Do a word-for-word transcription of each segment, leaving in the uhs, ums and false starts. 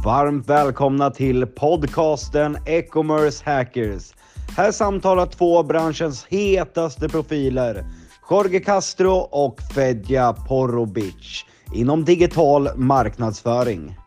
Varmt välkomna till podcasten E-commerce Hackers. Här samtalar två av branschens hetaste profiler, Jorge Castro och Fedja Porobic, inom digital marknadsföring.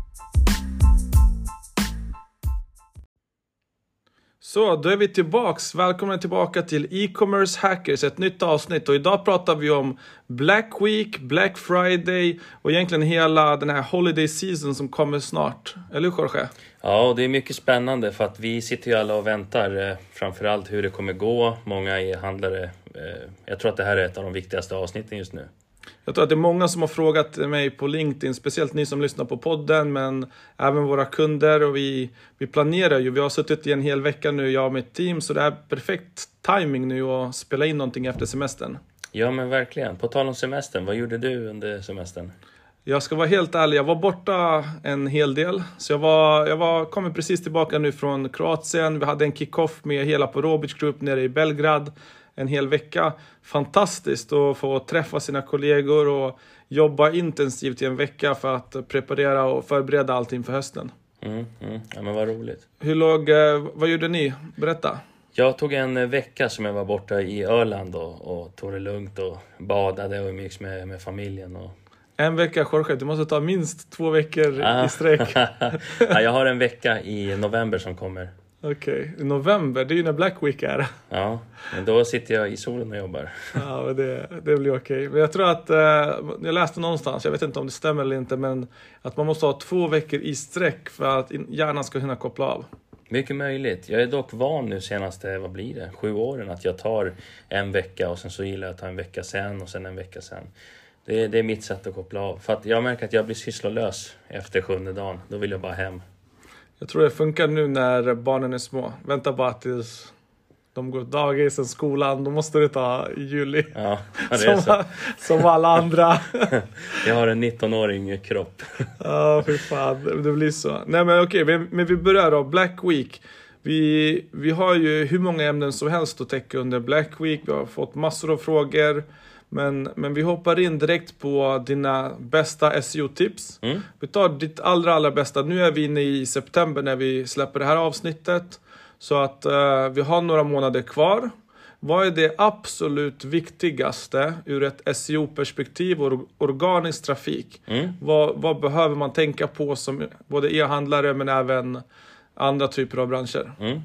Så, då är vi tillbaks. Välkomna tillbaka till E-commerce Hackers, ett nytt avsnitt. Och idag pratar vi om Black Week, Black Friday och egentligen hela den här holiday season som kommer snart. Eller hur, Jorge? Ja, och det är mycket spännande för att vi sitter ju alla och väntar eh, framförallt hur det kommer gå. Många e-handlare. Eh, jag tror att det här är ett av de viktigaste avsnitten just nu. Jag tror att det är många som har frågat mig på LinkedIn, speciellt ni som lyssnar på podden, men även våra kunder. Och vi, vi planerar ju, vi har suttit i en hel vecka nu, jag och mitt team, så det är perfekt timing nu att spela in någonting efter semestern. Ja, men verkligen. På tal om semestern, vad gjorde du under semestern? Jag ska vara helt ärlig, jag var borta en hel del. Så jag var, jag var, kommer precis tillbaka nu från Kroatien. Vi hade en kick-off med hela Porobic Group nere i Belgrad. En hel vecka. Fantastiskt att få träffa sina kollegor och jobba intensivt i en vecka för att preparera och förbereda allting för hösten. Mm, mm. Ja, men vad roligt. Hur låg, vad gjorde ni? Berätta. Jag tog en vecka som jag var borta i Öland och, och tog det lugnt och badade och umgicks med, med familjen. Och... En vecka, Jorge. Du måste ta minst två veckor ah. i sträck. Ja, jag har en vecka i november som kommer. Okej, okay. November, det är ju när Black Week är. Ja, men då sitter jag i solen och jobbar. Ja, men det, det blir okej. Okay. Men jag tror att, eh, jag läste någonstans, jag vet inte om det stämmer eller inte, men att man måste ha två veckor i sträck för att hjärnan ska hinna koppla av. Mycket möjligt. Jag är dock van nu senaste, vad blir det, sju åren att jag tar en vecka och sen så gillar jag att ta en vecka sen och sen en vecka sen. Det, det är mitt sätt att koppla av. För att jag märker att jag blir sysslolös efter sjunde dagen. Då vill jag bara hem. Jag tror det funkar nu när barnen är små. Vänta bara tills de går dagis i skolan. Då måste det ta i juli. Ja, det är som, så. Som alla andra. Jag har en nittonåring kropp. Ja, för fan. Det blir så. Nej, men okej. Okay, men vi börjar då. Black Week. Vi, vi har ju hur många ämnen som helst att täcka under Black Week. Vi har fått massor av frågor. Men, men vi hoppar in direkt på dina bästa S E O-tips. Mm. Vi tar ditt allra, allra bästa. Nu är vi inne i september när vi släpper det här avsnittet. Så att uh, vi har några månader kvar. Vad är det absolut viktigaste ur ett S E O-perspektiv och organisk trafik? Mm. Vad, vad behöver man tänka på som både e-handlare men även andra typer av branscher? Mm.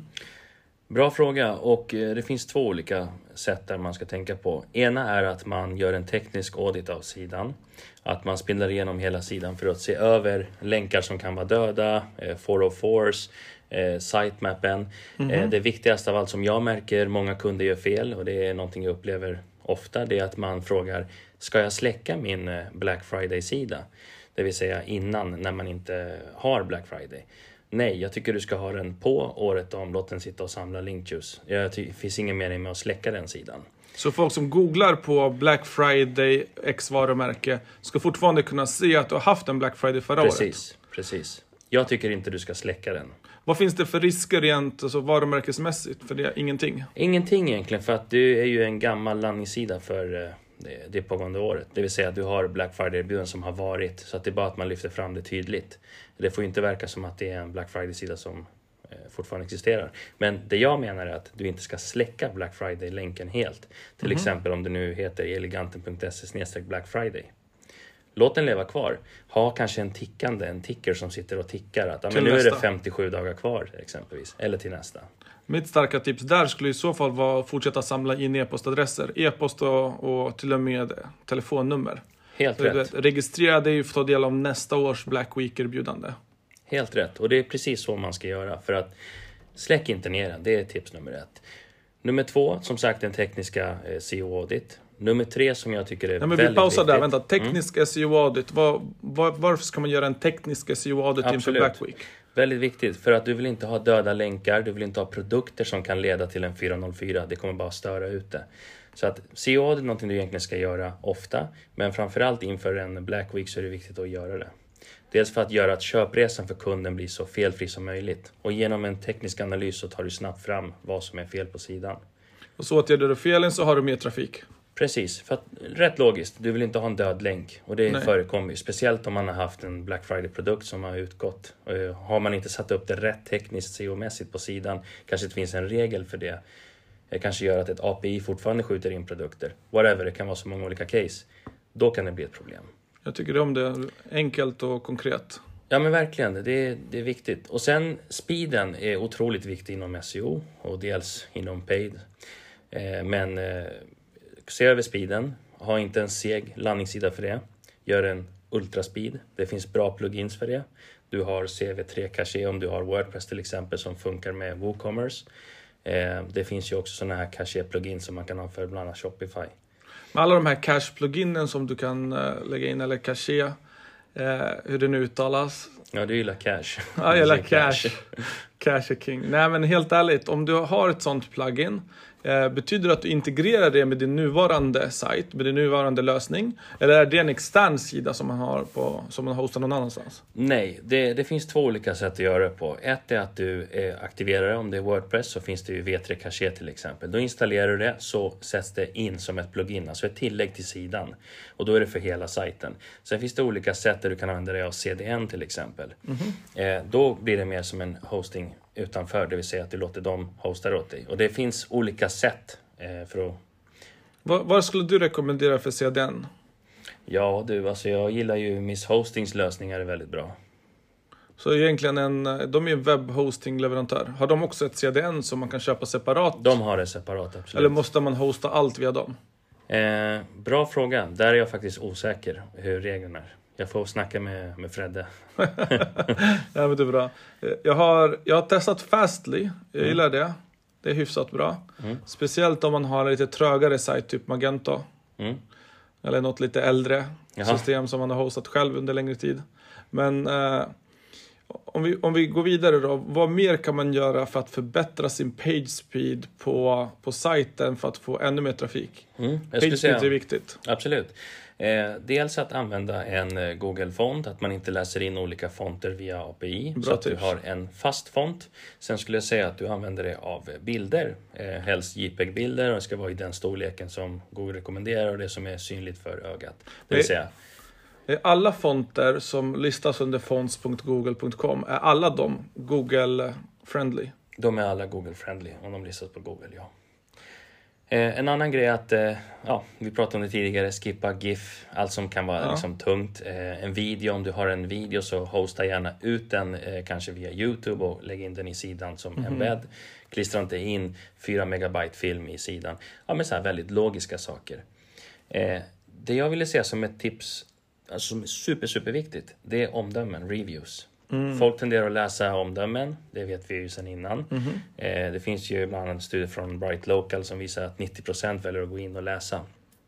Bra fråga, och det finns två olika sätt där man ska tänka på. Ena är att man gör en teknisk audit av sidan. Att man spindlar igenom hela sidan för att se över länkar som kan vara döda, four oh fours, sitemappen. Mm-hmm. Det viktigaste av allt som jag märker många kunder gör fel, och det är någonting jag upplever ofta, det är att man frågar: ska jag släcka min Black Friday-sida? Det vill säga innan, när man inte har Black Friday. Nej, jag tycker du ska ha den på året om. Låt den sitta och samla linkjuice. Det finns ingen mening med att släcka den sidan. Så folk som googlar på Black Friday X varumärke ska fortfarande kunna se att du har haft en Black Friday förra precis, året? Precis, precis. Jag tycker inte du ska släcka den. Vad finns det för risker rent alltså varumärkesmässigt? För det är ingenting. Ingenting egentligen, för att du är ju en gammal landningssida för det, det pågående året. Det vill säga att du har Black Friday-erbjudanden som har varit, så att det är bara att man lyfter fram det tydligt. Det får inte verka som att det är en Black Friday-sida som eh, fortfarande existerar. Men det jag menar är att du inte ska släcka Black Friday-länken helt. Till mm-hmm. exempel om det nu heter eleganten punkt se slash Black Friday. Låt den leva kvar. Ha kanske en tickande, en ticker som sitter och tickar. Att, ja, men nu nästa. Är det femtiosju dagar kvar exempelvis. Eller till nästa. Mitt starka tips där skulle i så fall vara att fortsätta samla in e-postadresser. E-post och, och till och med telefonnummer. Helt så rätt. Registrera dig för att ta del av nästa års Black Week-erbjudande. Helt rätt. Och det är precis så man ska göra. För att släck inte ner den. Det är tips nummer ett. Nummer två, som sagt, den tekniska eh, S E O-audit. Nummer tre som jag tycker är ja, men väldigt vi pausar viktigt. Där, vänta. Teknisk mm. S E O-audit. Var, var, varför ska man göra en teknisk S E O-audit inför Black Week? Väldigt viktigt, för att du vill inte ha döda länkar. Du vill inte ha produkter som kan leda till en fyra noll fyra. Det kommer bara störa ut det. Så att S E O-audit är någonting du egentligen ska göra ofta. Men framförallt inför en Black Week så är det viktigt att göra det. Dels för att göra att köpresan för kunden blir så felfri som möjligt. Och genom en teknisk analys så tar du snabbt fram vad som är fel på sidan. Och så åtgärdar du felen så har du mer trafik. Precis, för att, rätt logiskt. Du vill inte ha en död länk. Och det Nej. förekommer ju. Speciellt om man har haft en Black Friday-produkt som har utgått. Och har man inte satt upp det rätt tekniskt C O-mässigt på sidan. Kanske det finns en regel för det. Det kanske gör att ett A P I fortfarande skjuter in produkter. Whatever, det kan vara så många olika case. Då kan det bli ett problem. Jag tycker om det. Enkelt och konkret. Ja men verkligen, det är, det är viktigt. Och sen speeden är otroligt viktig inom S E O. Och dels inom paid. Eh, men... Eh, Se över speeden, ha inte en seg landningssida för det. Gör en ultraspeed, det finns bra plugins för det. Du har C V tre caché om du har WordPress till exempel som funkar med WooCommerce. Eh, det finns ju också sådana här caché-plugins som man kan ha för bland annat Shopify. Med alla de här cache-pluginen som du kan uh, lägga in, eller caché, uh, hur det nu uttalas. Ja, du gillar cache. Ja, jag gillar cache. Cache är king. Nej, men helt ärligt, om du har ett sånt plugin, eh, betyder det att du integrerar det med din nuvarande sajt, med din nuvarande lösning? Eller är det en extern sida som man har på, som man hostar någon annanstans? Nej, det, det finns två olika sätt att göra det på. Ett är att du eh, aktiverar det. Om det är WordPress så finns det ju V tre Caché till exempel. Då installerar du det, så sätts det in som ett plugin, alltså ett tillägg till sidan. Och då är det för hela sajten. Sen finns det olika sätt där du kan använda dig av C D N till exempel. Mm-hmm. Eh, då blir det mer som en hosting utanför, det vill säga att du låter dem hosta åt dig. Och det finns olika sätt eh, för att... Vad, vad skulle du rekommendera för C D N? Ja du, alltså jag gillar ju Miss Hostings lösningar är väldigt bra. Så egentligen en, de är en webbhosting-leverantör. Har de också ett C D N som man kan köpa separat? De har det separat, absolut. Eller måste man hosta allt via dem? Eh, bra fråga. Där är jag faktiskt osäker hur reglerna är. Jag får snacka med, med Fredde. Ja, men det är bra. Jag har, jag har testat Fastly. Jag mm. gillar det. Det är hyfsat bra. Mm. Speciellt om man har en lite trögare sajt, typ Magento. Mm. Eller något lite äldre Jaha. system som man har hostat själv under längre tid. Men eh, om, vi, om vi går vidare då. Vad mer kan man göra för att förbättra sin page speed på, på sajten för att få ännu mer trafik? Mm. Page speed säga, är viktigt. Absolut. Eh, dels att använda en eh, Google-font, att man inte läser in olika fonter via A P I. Bra så att tips. Du har en fast font. Sen skulle jag säga att du använder det av bilder. Eh, helst JPEG-bilder, och det ska vara i den storleken som Google rekommenderar och det som är synligt för ögat. Det vill säga... Alla fonter som listas under fonts punkt google punkt com, är alla de Google-friendly? De är alla Google-friendly om de listas på Google, ja. Eh, en annan grej är att, eh, ja, vi pratade om det tidigare, skippa GIF, allt som kan vara ja. liksom, tungt. Eh, en video, om du har en video så hosta gärna ut den, eh, kanske via YouTube och lägg in den i sidan som mm-hmm. embed. Klistra inte in fyra megabyte film i sidan. Ja, men så här väldigt logiska saker. Eh, det jag ville säga som ett tips, alltså som är super, super viktigt, det är omdömen, reviews. Mm. Folk tenderar att läsa omdömen, det vet vi ju sedan innan. Mm-hmm. Eh, det finns ju bland annat en studie från Bright Local som visar att nittio procent väljer att gå in och läsa.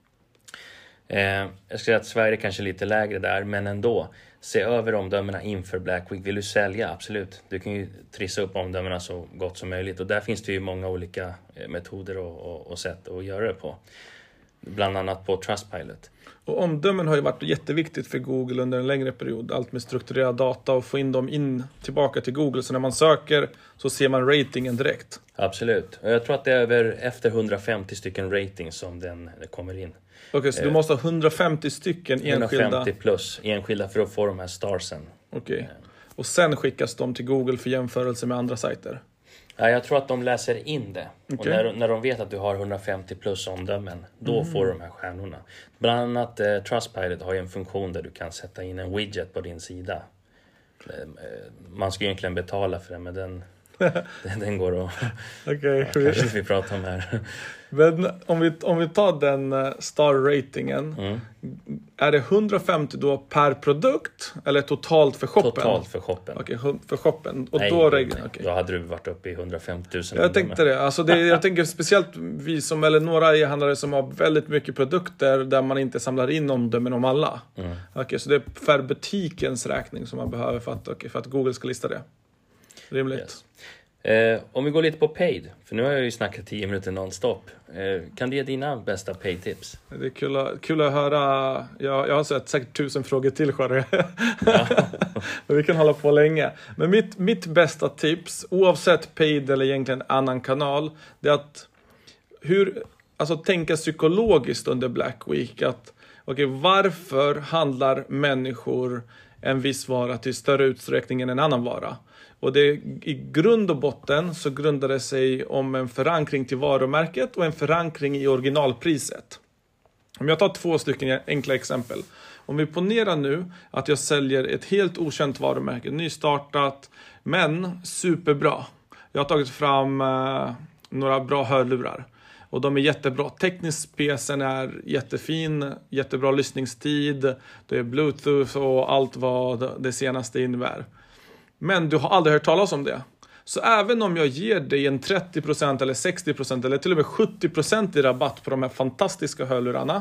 Eh, jag skulle säga att Sverige kanske är lite lägre där, men ändå. Se över omdömena inför Black Week. Vill du sälja? Absolut. Du kan ju trissa upp omdömena så gott som möjligt. Och där finns det ju många olika metoder och, och, och sätt att göra det på. Bland annat på Trustpilot. Och omdömen har ju varit jätteviktigt för Google under en längre period. Allt med strukturerad data och få in dem in tillbaka till Google. Så när man söker så ser man ratingen direkt. Absolut. Och jag tror att det är över efter hundrafemtio stycken ratings som den kommer in. Okej, okay, så du måste ha hundrafemtio stycken enskilda... hundrafemtio plus enskilda för att få de här starsen. Okej. Okay. Och sen skickas de till Google för jämförelse med andra sajter? Ja, jag tror att de läser in det. Okay. Och när, när de vet att du har hundrafemtio plus omdömen, då mm. får du de här stjärnorna. Bland annat eh, Trustpilot har ju en funktion där du kan sätta in en widget på din sida. Eh, man ska egentligen betala för det, men den, den, den går att... Okay. Ja, kanske vi pratar om här. Men om vi, om vi tar den star-ratingen, mm. är det hundrafemtio då per produkt eller totalt för shoppen? Totalt för shoppen. Okej, okay, för shoppen. Och nej, då, nej. Okay. Då hade du varit uppe i hundrafemtio tusen. Jag tänkte det. Alltså det. Jag tänker speciellt vi som, eller några e-handlare som har väldigt mycket produkter där man inte samlar in omdömen om alla. Mm. Okej, okay, så det är för butikens räkning som man behöver för att, okay, för att Google ska lista det. Rimligt. Yes. Eh, om vi går lite på paid, för nu har jag ju snackat tio minuter nonstop. Eh, kan du ge dina bästa paid-tips? Det är kul att, kul att höra. Jag, jag har sett säkert tusen frågor till, Jorge. Ja. Vi kan hålla på länge. Men mitt, mitt bästa tips, oavsett paid eller egentligen annan kanal, det är att hur, alltså, tänka psykologiskt under Black Week. Att, okay, varför handlar människor en viss vara till större utsträckning än en annan vara? Och det, i grund och botten så grundar det sig om en förankring till varumärket och en förankring i originalpriset. Om jag tar två stycken enkla exempel. Om vi ponerar nu att jag säljer ett helt okänt varumärke, nystartat men superbra. Jag har tagit fram eh, några bra hörlurar och de är jättebra. Tekniskt specen är jättefin, jättebra lyssningstid, det är bluetooth och allt vad det senaste innebär. Men du har aldrig hört talas om det. Så även om jag ger dig en trettio procent eller sextio procent eller till och med sjuttio procent i rabatt på de här fantastiska hörlurarna,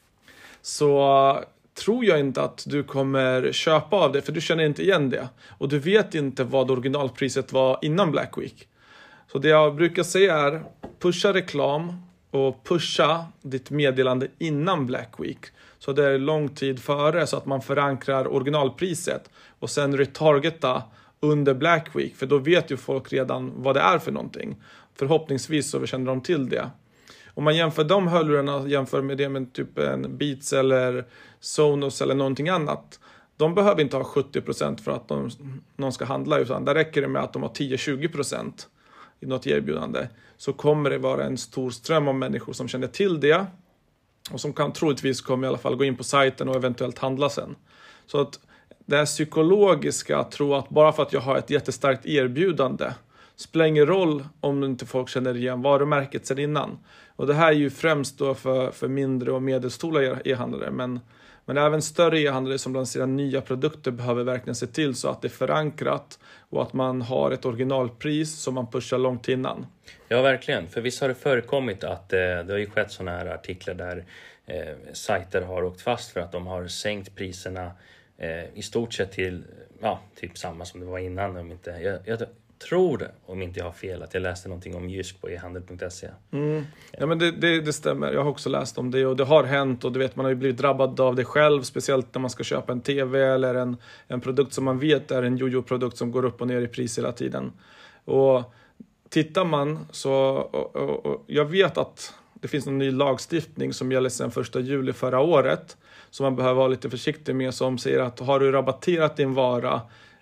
så tror jag inte att du kommer köpa av det, för du känner inte igen det. Och du vet inte vad originalpriset var innan Black Week. Så det jag brukar säga är pusha reklam och pusha ditt meddelande innan Black Week. Så det är lång tid före, så att man förankrar originalpriset och sen retargeta under Black Week. För då vet ju folk redan vad det är för någonting. Förhoppningsvis så känner de till det. Om man jämför de hörlurarna jämför med det med typ en Beats eller Sonos eller någonting annat. De behöver inte ha sjuttio procent för att de, någon ska handla, utan där räcker det med att de har tio till tjugo procent i något erbjudande. Så kommer det vara en stor ström av människor som känner till det. Och som kan troligtvis kommer i alla fall gå in på sajten och eventuellt handla sen. Så att det här psykologiska att tro att bara för att jag har ett jättestarkt erbjudande spelar ingen roll om inte folk känner igen varumärket sedan innan. Och det här är ju främst då för, för mindre och medelstora e-handlare. Men, men även större e-handlare som lanserar nya produkter behöver verkligen se till så att det är förankrat och att man har ett originalpris som man pushar långt innan. Ja, verkligen. För visst har det förekommit att eh, det har ju skett sådana här artiklar där eh, sajter har åkt fast för att de har sänkt priserna eh, i stort sett till ja, typ samma som det var innan. Om inte, jag, jag tror det, om inte jag har fel, att jag läste någonting om Jysk på e handel punkt se. Mm. Ja, men det, det, det stämmer. Jag har också läst om det och det har hänt, och du vet, man har ju blivit drabbad av det själv, speciellt när man ska köpa en tv eller en, en produkt som man vet är en jojo-produkt som går upp och ner i pris hela tiden. Och tittar man så, och, och, och jag vet att det finns en ny lagstiftning som gäller sedan första juli förra året, som man behöver vara lite försiktig med, som säger att har du rabatterat din vara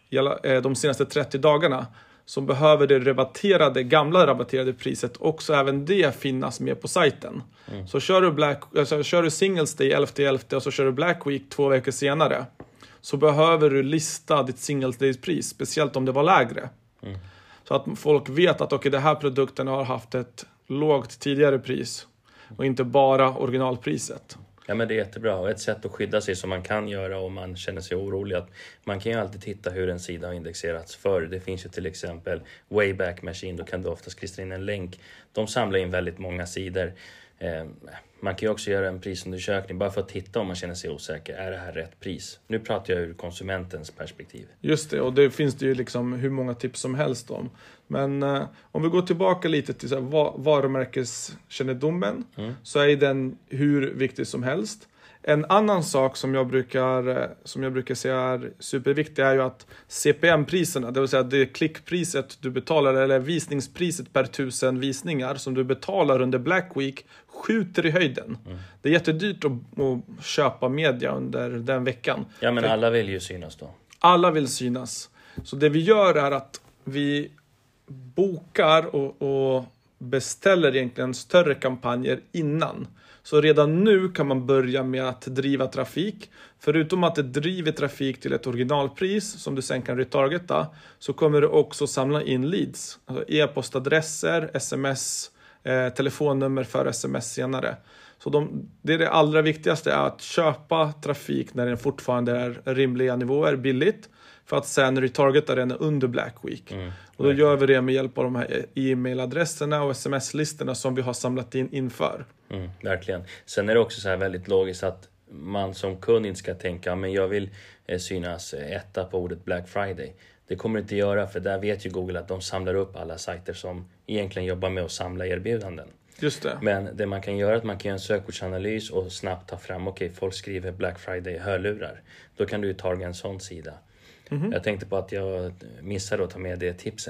de senaste trettio dagarna, så behöver det rabatterade, gamla rabatterade priset också även det finnas med på sajten. Mm. Så kör du, Black, alltså, kör du Singles Day elfte elfte och så kör du Black Week två veckor senare, så behöver du lista ditt Singles Days pris, speciellt om det var lägre. Mm. Så att folk vet att okay, det här produkten har haft ett lågt tidigare pris och inte bara originalpriset. Ja, men det är jättebra, och ett sätt att skydda sig som man kan göra om man känner sig orolig, att man kan ju alltid titta hur en sida har indexerats förr. Det finns ju till exempel Wayback Machine, då kan du oftast klistra in en länk. De samlar in väldigt många sidor. Eh, man kan ju också göra en prisundersökning bara för att titta om man känner sig osäker. Är det här rätt pris? Nu pratar jag ur konsumentens perspektiv. Just det, och det finns det ju liksom hur många tips som helst om. Men eh, om vi går tillbaka lite till så här, var, varumärkeskännedomen, mm. så är den hur viktig som helst. En annan sak som jag brukar, som jag brukar säga är superviktig är ju att C P M-priserna, det vill säga det klickpriset du betalar eller visningspriset per tusen visningar som du betalar under Black Week, skjuter i höjden. Mm. Det är jättedyrt att, att köpa media under den veckan. Ja, men För alla vill ju synas då. Alla vill synas. Så det vi gör är att vi bokar och, och beställer egentligen större kampanjer innan. Så redan nu kan man börja med att driva trafik. Förutom att det driver trafik till ett originalpris som du sen kan retargeta, så kommer du också samla in leads. Alltså e-postadresser, sms, eh, telefonnummer för sms senare. Så de, det är det allra viktigaste, är att köpa trafik när den fortfarande är rimliga nivåer, billigt. För att sen retargeta den under Black Week. Mm. Och då gör vi det med hjälp av de här e-mailadresserna och sms-listorna som vi har samlat in inför. Mm, verkligen. Sen är det också så här väldigt logiskt att man som kund inte ska tänka, men jag vill eh, synas etta på ordet Black Friday. Det kommer det inte göra, för där vet ju Google att de samlar upp alla sajter som egentligen jobbar med att samla erbjudanden. Just det. Men det man kan göra är att man kan göra en sökordsanalys och snabbt ta fram, okej, okay, folk skriver Black Friday hörlurar. Då kan du ju targa en sån sida. Mm-hmm. Jag tänkte på att jag missade att ta med det tipset.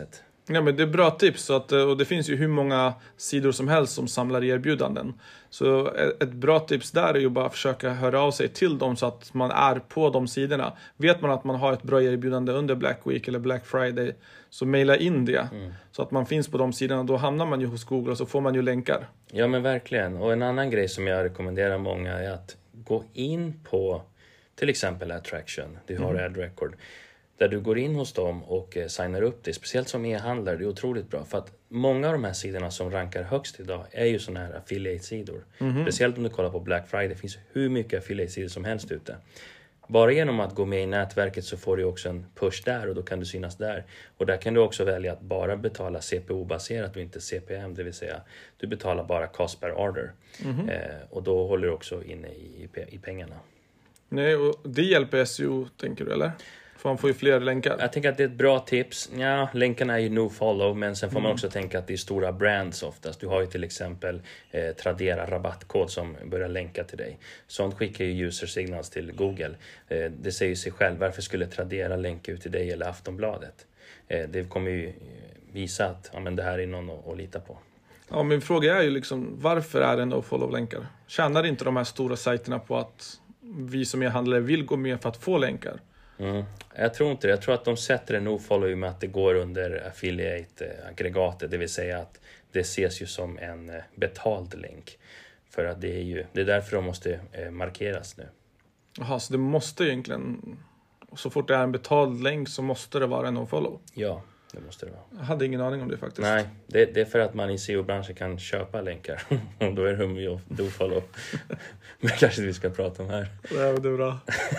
Ja, men det är bra tips. Så att, och det finns ju hur många sidor som helst som samlar erbjudanden. Så ett bra tips där är ju bara att försöka höra av sig till dem så att man är på de sidorna. Vet man att man har ett bra erbjudande under Black Week eller Black Friday, så mejla in det. Mm. Så att man finns på de sidorna. Då hamnar man ju hos Google och så får man ju länkar. Ja, men verkligen. Och en annan grej som jag rekommenderar många är att gå in på till exempel Attraction. Du har mm. Ad Record. Där du går in hos dem och eh, signar upp dig. Speciellt som e-handlare, det är otroligt bra. För att många av de här sidorna som rankar högst idag är ju sådana här affiliate-sidor. Mm-hmm. Speciellt om du kollar på Black Friday. Det finns hur mycket affiliate-sidor som helst ute. Bara genom att gå med i nätverket så får du också en push där och då kan du synas där. Och där kan du också välja att bara betala C P O-baserat och inte C P M. Det vill säga, du betalar bara cost per order. Mm-hmm. eh, och då håller du också inne i, i pengarna. Nej, och det hjälper S E O, tänker du, eller? För man får ju fler länkar. Jag tänker att det är ett bra tips. Ja, länkarna är ju no-follow. Men sen får mm. man också tänka att det är stora brands oftast. Du har ju till exempel eh, Tradera rabattkod som börjar länka till dig. Sånt skickar ju user signals till Google. Eh, det säger ju sig själv. Varför skulle Tradera länka ut till dig eller Aftonbladet? Eh, det kommer ju visa att ja, men det här är någon att, att lita på. Ja, min fråga är ju liksom, varför är det no-follow-länkar? Tjänar inte de här stora sajterna på att vi som e-handlare vill gå med för att få länkar? Mm. Jag tror inte det. Jag tror att de sätter en no-follow med att det går under affiliate-aggregatet. Det vill säga att det ses ju som en betald länk. För att det är ju det är därför de måste markeras nu. Jaha, så det måste egentligen, så fort det är en betald länk så måste det vara en no-follow? Ja, det måste det vara. Jag hade ingen aning om det faktiskt. Nej, det, det är för att man i S E O-branschen kan köpa länkar. Och då är det no-follow. Men kanske vi ska prata om här. Ja, det är bra.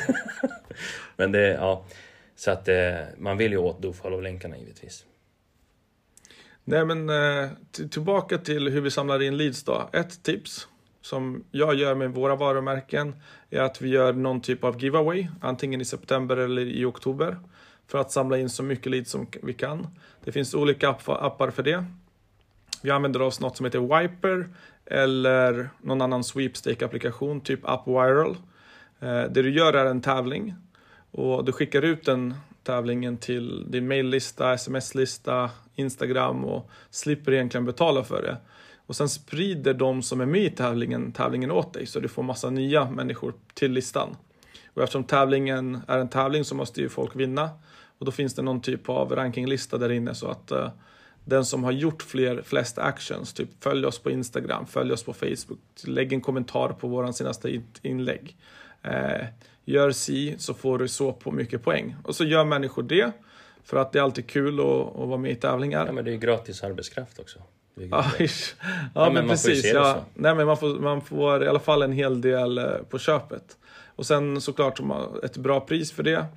Men det, ja, så att eh, man vill ju åt do-follow-länkarna givetvis. Nej, men eh, t- tillbaka till hur vi samlar in leads då. Ett tips som jag gör med våra varumärken är att vi gör någon typ av giveaway, antingen i september eller i oktober, för att samla in så mycket leads som vi kan. Det finns olika app- appar för det. Vi använder oss något som heter Wiper eller någon annan sweepstake-applikation, typ AppViral. Eh, det du gör är en tävling och du skickar ut den tävlingen till din maillista, sms-lista, Instagram och slipper egentligen betala för det. Och sen sprider de som är med i tävlingen tävlingen åt dig så du får massa nya människor till listan. Och eftersom tävlingen är en tävling så måste ju folk vinna. Och då finns det någon typ av rankinglista där inne så att uh, den som har gjort fler, flest actions, typ följ oss på Instagram, följ oss på Facebook, lägg en kommentar på våran senaste inlägg. Uh, gör si så får du så på mycket poäng. Och så gör människor det för att det är alltid kul att, att vara med i tävlingar. Ja, men det är ju gratis arbetskraft också. Ja, ja, ja, men, men precis. Ja. Nej, men man får, man får i alla fall en hel del på köpet. Och sen såklart ett bra pris för det.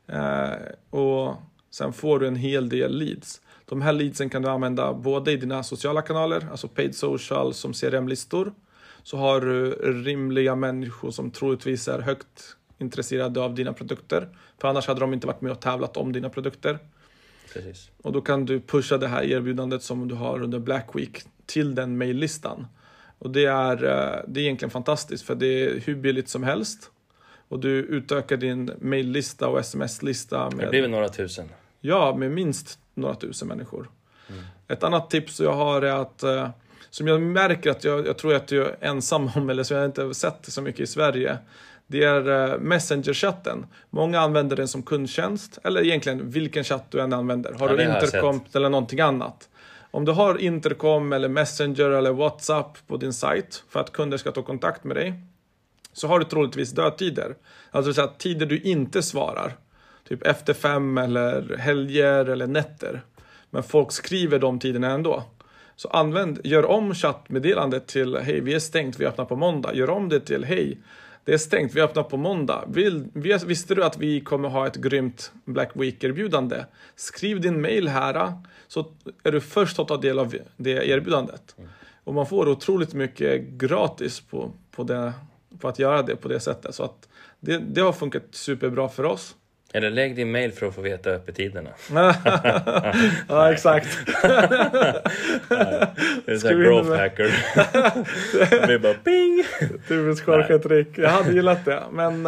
Eh, och sen får du en hel del leads. De här leadsen kan du använda både i dina sociala kanaler, alltså paid social som C R M-listor. Så har du rimliga människor som troligtvis är högt intresserade av dina produkter. För annars hade de inte varit med och tävlat om dina produkter. Precis. Och då kan du pusha det här erbjudandet som du har under Black Week till den maillistan. Och det är, det är egentligen fantastiskt för det är hur billigt som helst. Och du utökar din maillista och sms-lista med... Det blir väl några tusen? Ja, med minst några tusen människor. Mm. Ett annat tips jag har är att... Som jag märker att jag, jag tror att jag är ensam om, eller så jag har inte sett så mycket i Sverige. Det är Messenger-chatten. Många använder den som kundtjänst. Eller egentligen vilken chatt du än använder. Har ja, du Intercom eller någonting annat. Om du har Intercom eller Messenger eller WhatsApp på din sajt för att kunder ska ta kontakt med dig. Så har du troligtvis dödtider. Alltså så att tider du inte svarar. Typ efter fem eller helger eller nätter. Men folk skriver de tiderna ändå. Så använd, gör om chattmeddelandet till hej vi är stängt, vi öppnar på måndag. Gör om det till hej. Det är stängt, vi öppnar på måndag. Vill, visste du att vi kommer ha ett grymt Black Week-erbjudande? Skriv din mail här så är du först att ta del av det erbjudandet. Mm. Och man får otroligt mycket gratis på, på, det, på att göra det på det sättet. Så att det, det har funkat superbra för oss. Eller lägg din mail för att få veta öppettiderna. Ja, exakt. Det är så här growth hacker. Det är bara ping. Typiskt skolkatrick. Jag hade gillat det. Men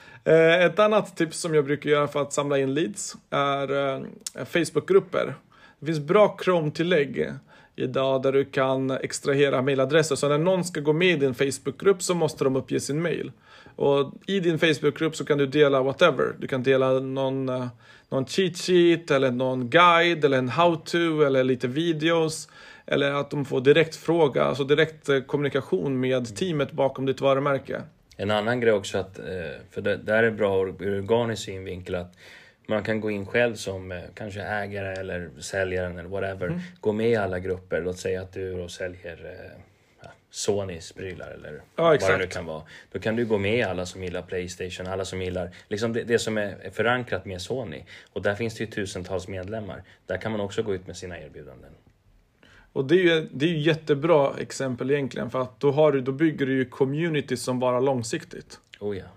eh, ett annat tips som jag brukar göra för att samla in leads är eh, Facebookgrupper. Det finns bra Chrome-tillägg idag där du kan extrahera mailadresser. Så när någon ska gå med i din Facebookgrupp så måste de uppge sin mail. Och i din Facebookgrupp så kan du dela whatever. Du kan dela någon, uh, någon cheat sheet eller någon guide eller en how-to eller lite videos. Eller att de får direkt fråga, alltså direkt uh, kommunikation med teamet bakom ditt varumärke. En annan grej också, att, för det där är bra ur organisk synvinkel, att man kan gå in själv som kanske ägare eller säljaren eller whatever. Mm. Gå med i alla grupper. Låt säga att du och säljer ja, Sonys prylar eller ja, vad exakt. det nu kan vara. Då kan du gå med i alla som gillar PlayStation, alla som gillar liksom det, det som är förankrat med Sony. Och där finns det ju tusentals medlemmar. Där kan man också gå ut med sina erbjudanden. Och det är ju det är ju jättebra exempel egentligen, för att då, har du, då bygger du ju community som bara långsiktigt. Oh ja.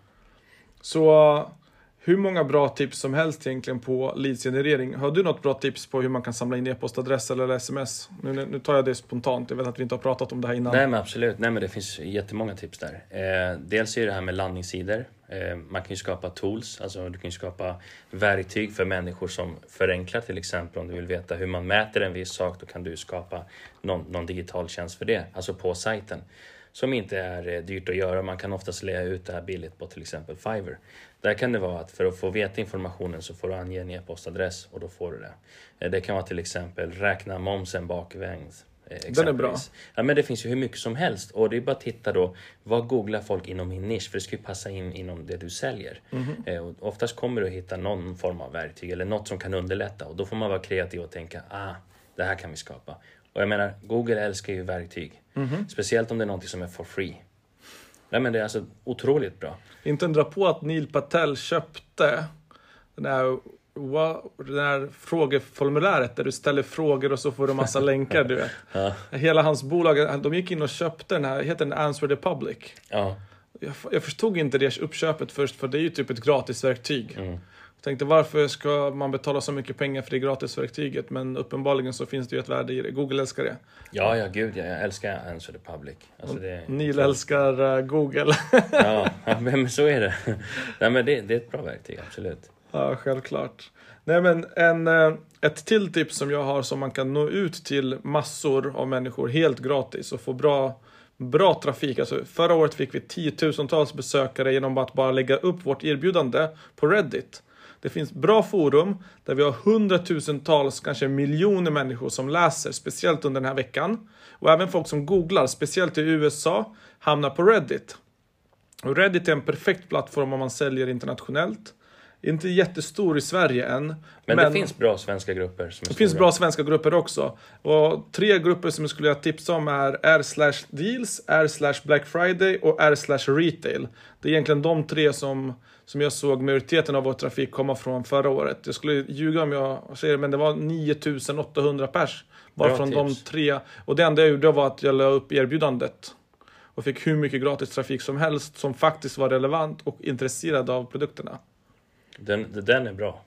Så hur många bra tips som helst egentligen på leadsgenerering. Har du något bra tips på hur man kan samla in e-postadress eller sms? Nu, nu tar jag det spontant, jag vet att vi inte har pratat om det här innan. Nej men absolut, nej men det finns jättemånga tips där. Eh, dels är det här med landningssidor. Eh, man kan ju skapa tools, alltså du kan ju skapa verktyg för människor som förenklar, till exempel om du vill veta hur man mäter en viss sak, då kan du skapa någon, någon digital tjänst för det, alltså på sajten. Som inte är dyrt att göra. Man kan oftast lägga ut det här billigt på till exempel Fiverr. Där kan det vara att för att få veta informationen så får du ange en e-postadress och då får du det. Det kan vara till exempel räkna momsen bakvägs. Den är bra. Ja, men det finns ju hur mycket som helst. Och det är bara att titta då, vad googlar folk inom min nisch? För det ska ju passa in inom det du säljer. Mm-hmm. Och oftast kommer du att hitta någon form av verktyg eller något som kan underlätta. Och då får man vara kreativ och tänka, ah, det här kan vi skapa. Och jag menar, Google älskar ju verktyg. Mm-hmm. Speciellt om det är något som är for free. Nej, men det är alltså otroligt bra. Inte undra på att Neil Patel köpte den här, den här frågeformuläret där du ställer frågor och så får du massa länkar, du vet. Ja. Hela hans bolag, de gick in och köpte den här, heter den Answer the Public. Ja. Jag, jag förstod inte det uppköpet först, för det är ju typ ett gratisverktyg. Mm. Jag tänkte, varför ska man betala så mycket pengar för det gratisverktyget? Men uppenbarligen så finns det ju ett värde i det. Google älskar det. Ja, ja, gud, jag älskar Answer the Public. Alltså det Neil älskar uh, Google. Ja, men så är det. Nej, men det, det är ett bra verktyg, absolut. Ja, självklart. Nej, men en, ett till tips som jag har som man kan nå ut till massor av människor helt gratis och få bra, bra trafik. Alltså, förra året fick vi tiotusentals besökare genom att bara lägga upp vårt erbjudande på Reddit. Det finns bra forum där vi har hundratusentals, kanske miljoner människor som läser, speciellt under den här veckan. Och även folk som googlar, speciellt i U S A, hamnar på Reddit. Och Reddit är en perfekt plattform om man säljer internationellt. Inte jättestor i Sverige än. Men, men det finns bra svenska grupper. Som är det finns bra svenska grupper också. Och tre grupper som jag skulle vilja tipsa om är r slash deals, r slash Black Friday och r slash retail. Det är egentligen de tre som, som jag såg majoriteten av vår trafik komma från förra året. Jag skulle ljuga om jag säger det, men det var nio tusen åttahundra pers. Bara bra från tips. De tre. Och det enda jag gjorde var att jag la upp erbjudandet. Och fick hur mycket gratis trafik som helst som faktiskt var relevant och intresserad av produkterna. Den, den är bra.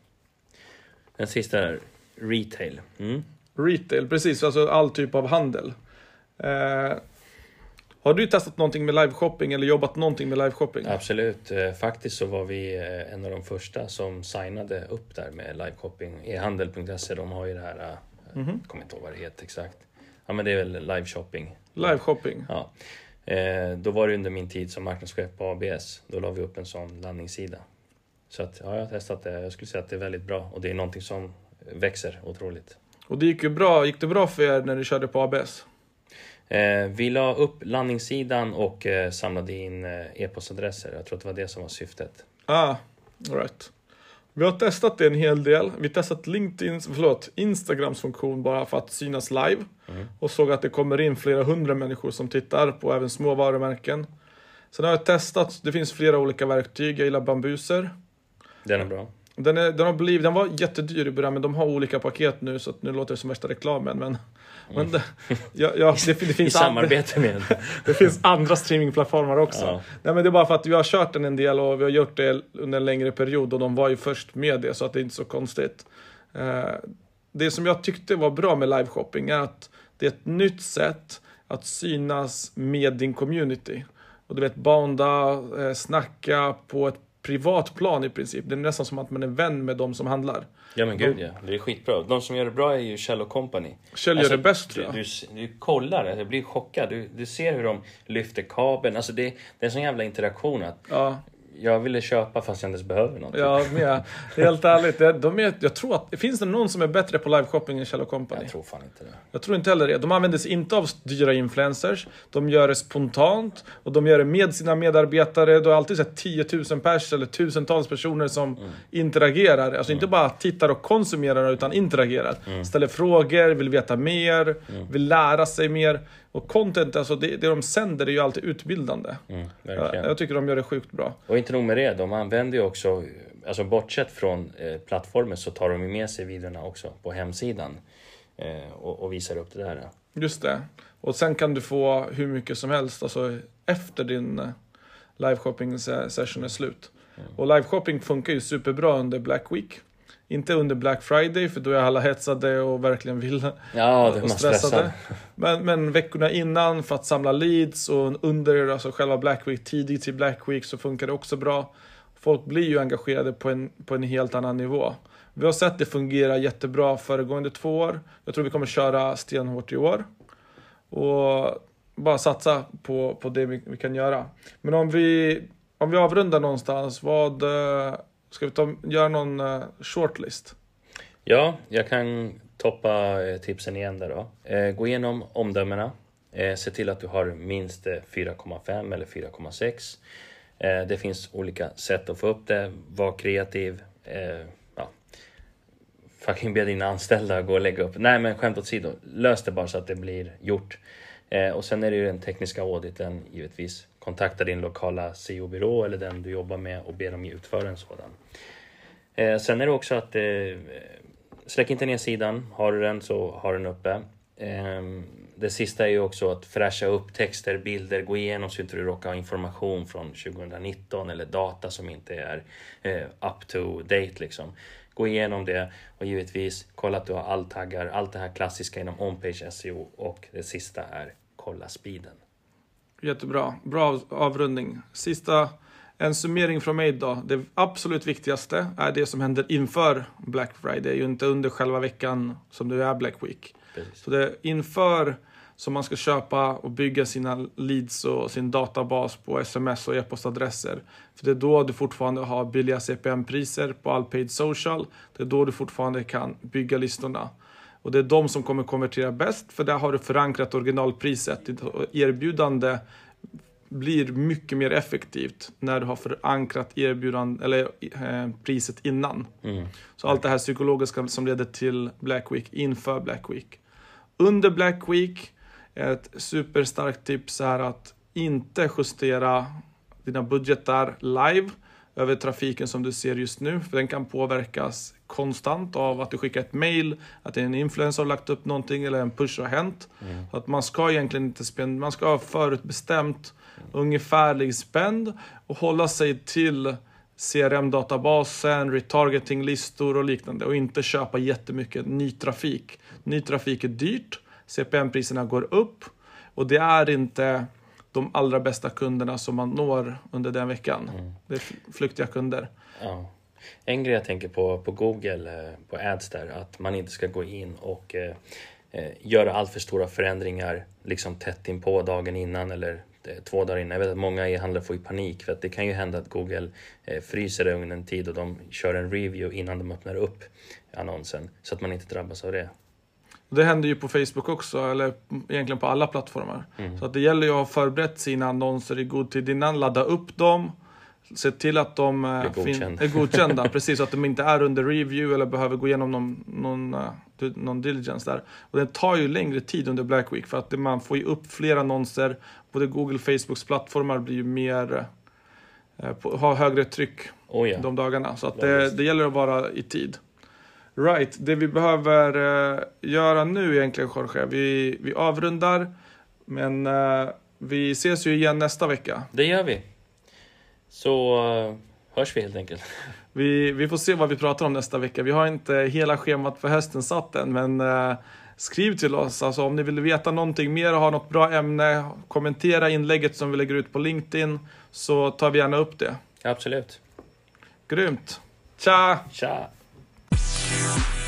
Den sista är retail. Mm. Retail, precis. Alltså all typ av handel. Eh, har du testat någonting med live-shopping eller jobbat någonting med live-shopping? Absolut. Eh, faktiskt så var vi eh, en av de första som signade upp där med live-shopping. e-handel punkt se, de har ju det här, eh, mm-hmm. jag kommer inte ihåg vad det heter exakt. Ja, men det är väl live-shopping. Live-shopping. Ja. Eh, då var det under min tid som marknadschef på A B S. Då la vi upp en sån landningssida. Så att, ja, jag har testat det. Jag skulle säga att det är väldigt bra. Och det är någonting som växer otroligt. Och det gick ju bra. Gick det bra för er när ni körde på A B S? Eh, vi la upp landningssidan och eh, samlade in eh, e-postadresser. Jag tror att det var det som var syftet. Ah, all right. Vi har testat det en hel del. Vi har testat LinkedIn, förlåt, Instagrams funktion bara för att synas live. Mm. Och såg att det kommer in flera hundra människor som tittar på även små varumärken. Sen har jag testat, det finns flera olika verktyg. Jag gillar Bambuser. Den är bra. Den, är, den, har blivit, den var jättedyr i början, men de har olika paket nu, så att nu låter det som värsta reklamen. Men, mm. men det, ja, ja, det, det finns I samarbete med. Det finns andra streamingplattformar också. Ja. Nej, men det är bara för att vi har kört den en del och vi har gjort det under en längre period. Och de var ju först med det, så att det är inte så konstigt. Uh, det som jag tyckte var bra med live-shopping är att det är ett nytt sätt att synas med din community. Och du vet, bonda, eh, snacka på ett privat plan i princip. Det är nästan som att man är vän med de som handlar. Ja men gud, ja. Det är skitbra. De som gör det bra är ju Kjell och Company. Kjell gör alltså, det bäst, du, du, du, du kollar, jag blir chockad. Du, du ser hur de lyfter kabeln. Alltså det, det är en sån jävla interaktion att ja. Jag ville köpa fast jag inte ens behöver något. Ja, men helt ärligt. De är, jag tror att, finns det någon som är bättre på live-shopping än Kjell och Company? Jag tror fan inte det. Jag tror inte heller det. De använder sig inte av dyra influencers. De gör det spontant. Och de gör det med sina medarbetare. Det är alltid så här tio tusen pers eller tusentals personer som mm. interagerar. Alltså mm. inte bara tittar och konsumerar utan interagerar. Mm. Ställer frågor, vill veta mer, mm. vill lära sig mer. Och content, alltså det, det de sänder är ju alltid utbildande. Mm, jag, jag tycker de gör det sjukt bra. Och inte nog med det, de använder ju också, alltså bortsett från eh, plattformen så tar de med sig videorna också på hemsidan. Eh, och, och visar upp det där. Just det. Och sen kan du få hur mycket som helst, alltså efter din eh, live-shopping session är slut. Mm. Och live-shopping funkar ju superbra under Black Week. Inte under Black Friday, för då är alla hetsade och verkligen vill ja, det och stressade. Men, men veckorna innan för att samla leads och under alltså själva Black Week, tidigt till Black Week så funkar det också bra. Folk blir ju engagerade på en, på en helt annan nivå. Vi har sett det fungera jättebra föregående två år. Jag tror vi kommer köra stenhårt i år. Och bara satsa på, på det vi, vi kan göra. Men om vi, om vi avrundar någonstans, vad... Ska vi ta, göra någon uh, shortlist? Ja, jag kan toppa eh, tipsen igen där då. Eh, gå igenom omdömena. Eh, se till att du har minst eh, fyra komma fem eller fyra komma sex. Eh, det finns olika sätt att få upp det. Var kreativ. Eh, ja. Fucking be dina anställda gå och lägga upp. Nej men skämt åt sidan. Lös det bara så att det blir gjort. Eh, och sen är det ju den tekniska auditen givetvis. Kontakta din lokala C E O-byrå eller den du jobbar med och be dem utföra en sådan. Eh, sen är det också att eh, släck inte ner sidan. Har du den så har den uppe. Eh, det sista är ju också att fräscha upp texter, bilder, gå igenom så inte du råkar ha information från tjugonitton eller data som inte är eh, up to date liksom. Gå igenom det och givetvis kolla att du har all taggar, allt det här klassiska inom on-page S E O och det sista är kolla speeden. Jättebra, bra avrundning. Sista, en summering från mig då. Det absolut viktigaste är det som händer inför Black Friday, ju inte under själva veckan som det är Black Week. Precis. Så det är inför som man ska köpa och bygga sina leads och sin databas på sms och e-postadresser. För det är då du fortfarande har billiga C P M-priser på all paid social. Det är då du fortfarande kan bygga listorna. Och det är de som kommer konvertera bäst, för där har du förankrat originalpriset. Ditt erbjudande blir mycket mer effektivt när du har förankrat erbjudande, eller, eh, priset innan. Mm. Så allt det här psykologiska som leder till Black Week inför Black Week. Under Black Week, ett superstarkt tips är att inte justera dina budgetar live över trafiken som du ser just nu. För den kan påverkas konstant av att du skickar ett mail, att en influencer har lagt upp någonting eller en push har hänt. Mm. Så att man ska egentligen inte spända, man ska ha förutbestämt mm. ungefärlig spänd och hålla sig till C R M-databasen, retargeting-listor och liknande och inte köpa jättemycket ny trafik. Ny trafik är dyrt, C P M-priserna går upp och det är inte de allra bästa kunderna som man når under den veckan. Mm. Det är flyktiga kunder. Ja. En grej jag tänker på på Google, på ads där, att man inte ska gå in och eh, göra allt för stora förändringar liksom tätt in på dagen innan eller eh, två dagar innan. Jag vet att många e-handlare får i panik för att det kan ju hända att Google eh, fryser det under en tid och de kör en review innan de öppnar upp annonsen så att man inte drabbas av det. Det händer ju på Facebook också, eller egentligen på alla plattformar. Mm. Så att det gäller ju att ha förberett sina annonser i god tid innan, ladda upp dem, se till att de är godkända, är godkända precis, så att de inte är under review eller behöver gå igenom någon, någon, någon diligence där. Och det tar ju längre tid under Black Week för att man får ju upp fler annonser. Både Google och Facebooks plattformar blir ju mer, har högre tryck oh ja. de dagarna. Så att det, det gäller att vara i tid. Right, det vi behöver uh, göra nu egentligen, Jorge, vi, vi avrundar, men uh, vi ses ju igen nästa vecka. Det gör vi. Så uh, hörs vi helt enkelt. Vi, vi får se vad vi pratar om nästa vecka. Vi har inte hela schemat för hösten satt än, men uh, skriv till oss. Alltså, om ni vill veta någonting mer och ha något bra ämne, kommentera inlägget som vi lägger ut på LinkedIn, så tar vi gärna upp det. Absolut. Grymt. Tja! Tja!